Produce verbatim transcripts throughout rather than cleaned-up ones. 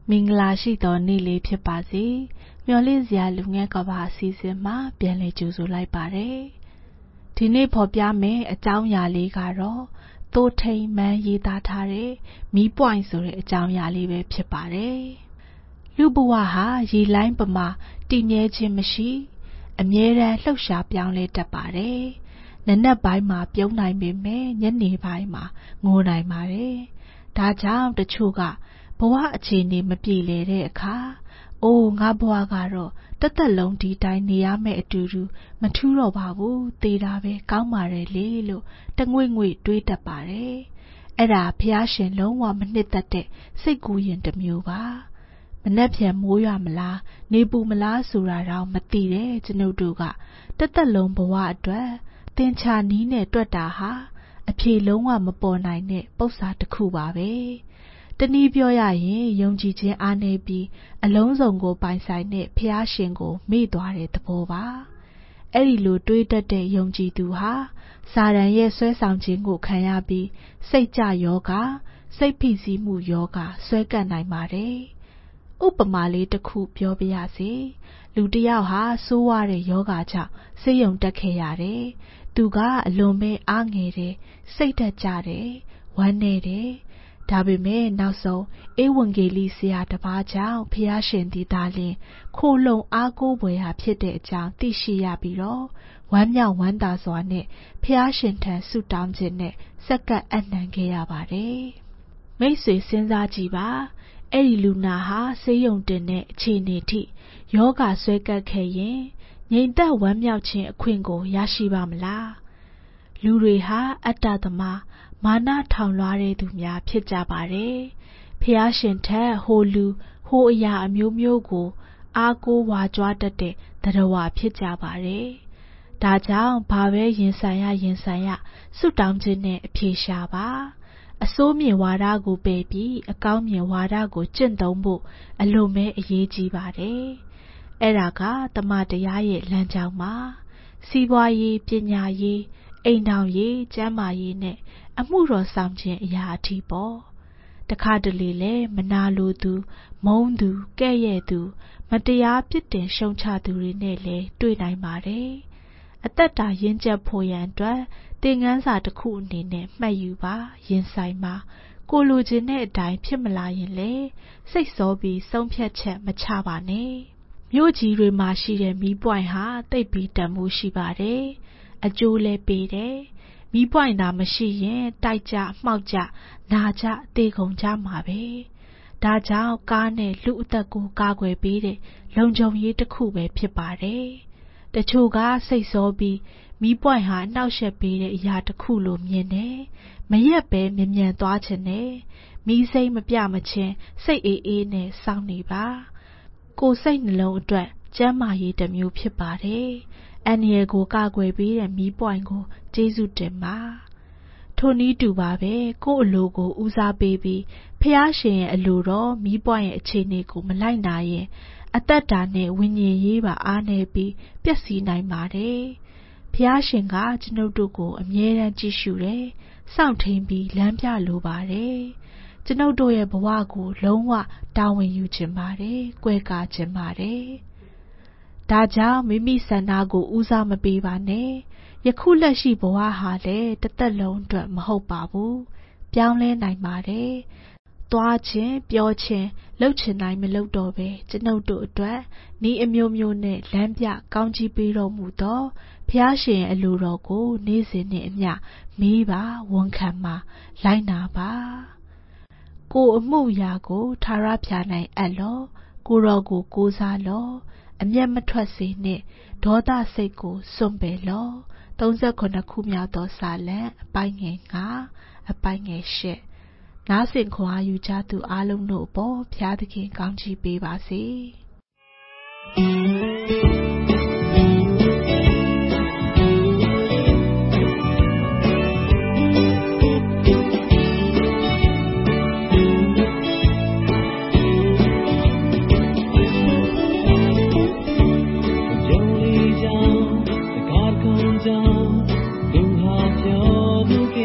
မင်္ဂလာရှိသောနေ့လေးဖြစ်ပါစေမျှော်လင့်စရာလူငယ်ကဘာအစီအစဉ်မှာပြန်လည်ကြိုဆိုလိုက်ပါတယ်ဒီနေ့ဖော်ပြမယ့်အကြောင်းအရာလေးကတော့သို့ထိန်မှန်းရေးသားထားတဲ့မီးပွိုင်ဆိုတဲ့အကြောင်းအရာလေးပဲဖြစ်ပါတယ်လူဘဝဟာရေလိုင်းပမာတည်မြဲခြင်းမရှိအမြဲတမ်းလှုပ်ရှားပြောင်းလဲတတ်ပါတယ်နံနက်ပိုင်းမှာပြုံးနိုင်ပေမဲ့ညနေပိုင်းမှာငိုနိုင်ပါတယ်ဒါကြောင့်တချို့ကဘဝအခြေအနေမပြေလည်တဲ့အခါအိုးငါဘဝကတော့တသက်လုံးဒီတိုင်းနေရမယ့်အတူတူမထူးတော့ပါဘူးသေတာပဲကောင်းပါတယ်လေလို့တငွေ့ငွေ့တွေးတတ်ပါတယ်အဲ့ဒါဖျားရှင်လုံးဝမနှစ်သက်တဲ့စိတ်ကူးရင်တစ်မျိုးပါမနှက်ဖြန်မိုးရွာမလားနေပူမလားဆိုတာတော့မသိတဲ့ကျွန်ုပ်တို့ကတသက်လုံးဘဝအတွက်သင်္ချာနီးနဲ့တွက်တာဟာအဖြေလုံးဝမပေါ်နိုင်တဲ့ပု္ပ္ပာတစ်ခုပါပဲတနည်းပြောရရင်ယုံကြည်ခြင်းအားနည်းပြီးအလုံးစုံကိုပိုင်ဆိုင်တဲ့ဖျားရှင်ကိုမေ့သွားတဲ့သဘောပါအဲ့ဒီလိုတွေးတတ်တဲ့ယုံကြည်သူဟာစာရန်ရဲ့ဆွဲဆောင်ခြင်းကိုခံရပြီးစိတ်ကြယောဂစိတ်ဖိစီးမှုယောဂဆွဲကပ်နိုင်ပါတယ်ဥပမာလေးတစ်ခုပြောပြရစီလူတစ်ယောက်ဟာဆိုးဝါးတဲ့ယောဂကြောင့်ဆေးရုံတက်ခဲ့ရတယ်သူကအလွန်ပဲအားငယ်တယ်စိတ်တက်ကြတယ်ဝမ်းနည်းတယ်ဒါပေမဲ့နောက်ဆုံးဧဝံဂေလိဆရာတစ်ပါးကြောင့်ဖျားရှင်သည်သာလျှင်ခိုလုံအားကိုးဖွယ်ရာဖြစ်တဲ့အကြောင်းသိရှိရပြီးတော့ဝမ်းမြောက်ဝမ်းသာစွာနဲ့ဖျားရှင်ထံဆုတောင်းခြင်းနဲ့စက္ကပ်အနံခဲ့ရပါတယ်မိတ်ဆွေစဉ်းစားကြည့်ပါအဲ့ဒီလူနာဟာဆေးရုံတင်တဲ့အခြေအနေထိယောဂဆွဲကပ်ခဲ့ရင်ငြိမ်သက်ဝမ်းမြောက်ခြင်းအခွင့်ကိုရရှိပါမလားလူတွေဟာအတ္တသမားမာနထောင်လွှားတဲ့သူများဖြစ်ကြပါတယ်ဖျားရှင်ထက်ဟိုလူဟိုအရာအမျိုးမျိုးကိုအားကိုးဝါကြွားတတ်တဲ့သတ္တဝါဖြစ်ကြပါတယ်ဒါကြောင့်ဘာပဲရင်ဆိုင်ရရင်ဆိုင်ရဆုတောင်းခြင်းနဲ့အဖြေရှာပါအဆိုးမြင်ဝါဒကိုပယ်ပြီးအကောင်းမြင်ဝါဒကိုကျင့်သုံးဖို့အလွန်ပဲအရေးကြီးပါတယ်အဲ့ဒါကတမန်တရားရဲ့လမ်းကြောင်းပါစီးပွားရေးပညာရေးအိမ်ထောင်ရေးကျန်းမာရေးနဲ့အမှုတော်ဆောင်ခြင်းအရာအထိပေါ့တခါတလေလဲမနာလိုသူမုန်းသူကဲ့ရဲ့သူမတရားပြစ်တင်ရှုံချသူတွေနဲ့လဲတွေ့နိုင်ပါတယ်အသက်တာရင့်ကျက်ဖို့ရန်အတွက်သင်ခန်းစာတစ်ခုအနေနဲ့မှတ်ယူပါရင်ဆိုင်ပါကိုလိုချင်တဲ့အတိုင်းဖြစ်မလာရင်လေစိတ်ဆောပြီးဆုံးဖြတ်ချက်မချပါနဲ့မြို့ကြီးတွေမှာရှိတဲ့မီးပွိုင်ဟာတိတ်ပြီးတန်ဖိုးရှိပါတယ်အကျိုးလဲပေးတယ်မီးပွိုင်သာမရှိရင်တိုက်ကြမှောက်ကြနာကြသေကုန်ကြမှာပဲဒါကြောင့်ကားနဲ့လူအသက်ကိုကာကွယ်ပေးတဲ့လုံခြုံရေးတစ်ခုပဲဖြစ်ပါတယ်တချို့ကစိတ်ဆောပြီးမီးပွိုင်ဟာနှောက်ယှက်ပေးတဲ့အရာတစ်ခုလိုမြင်တယ်မရက်ပဲမြ мян သွားခြင်းနဲ့မီးစိမ်းမပြမချင်းစိတ်အေးအေးနဲ့စောင့်နေပါကိုယ်စိတ်နှလုံးအတွက်ကျန်းမာရေးတစ်မျိုးဖြစ်ပါတယ်အန္တရာယ်ကိုကာကွယ်ပေးတဲ့မီးပွိုင်ကိုကျေးဇူးတင်ပါထိုနည်းတူပါပဲကိုယ့်အလိုကိုဦးစားပေးပြီးဖျားရှင်ရဲ့အလိုတော်မီးပွိုင်ရဲ့အခြေအနေကိုမလိုက်နာရင်အသက်တာနဲ့ဝိညာဉ်ရေးပါအားနည်းပြီးပျက်စီးနိုင်ပါတယ်ဖျားရှင်ကကျွန်ုပ်တို့ကိုအမြဲတမ်းကြည့်ရှုတယ်စောင့်ထိန်ပြီးလမ်းပြလိုပါတယ်ကျွန်ုပ်တို့ရဲ့ဘဝကိုလုံးဝတာဝန်ယူခြင်းပါတယ်ကွယ်ကာခြင်းပါတယ်ဒါကြောင့်မိမိဆန္ဒကိုဦးစားမပေးပါနဲ့ယခုလက်ရှိဘဝဟာလည်းတစ်သက်လုံးအတွက်မဟုတ်ပါဘူးပြောင်းလဲနိုင်ပါတယ်သွားခြင်းပြောခြင်းလှုပ်ချင်တိုင်းမလှုပ်တော့ပဲကျွန်ုပ်တို့အတွက်ဤအမျိုးမျိုးနဲ့လမ်းပြကောင်းကြီးပေးတော်မူသောဖျားရှင်အလိုတော်ကိုနေ့စဉ်နဲ့အမျှမေးပါဝန်ခံပါလိုက်နာပါကိုအမှုရာကိုထာဝရဖျားနိုင်အပ်လောကိုတော်ကိုကိုးစားလောအမျက်မထွက်စေနှင့်ဒေါသစိတ်ကိုစွန့်ပယ်လောသုံးဆယ့်ခုနှစ်ခုမြောက်သောစာလံအပိုင်းငယ်ငါအပိုင်းငယ်ရှစ်နားဆင်ခွန်အားယူကြသူအားလုံးတို့အပေါ်ဘုရားသခင်ကောင်းချီးပေးပါစေ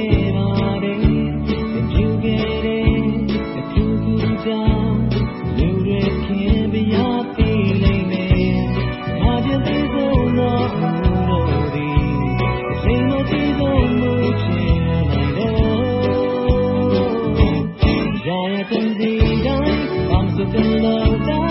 Down စီတိုင်းဘာမဆိုပြန်လို့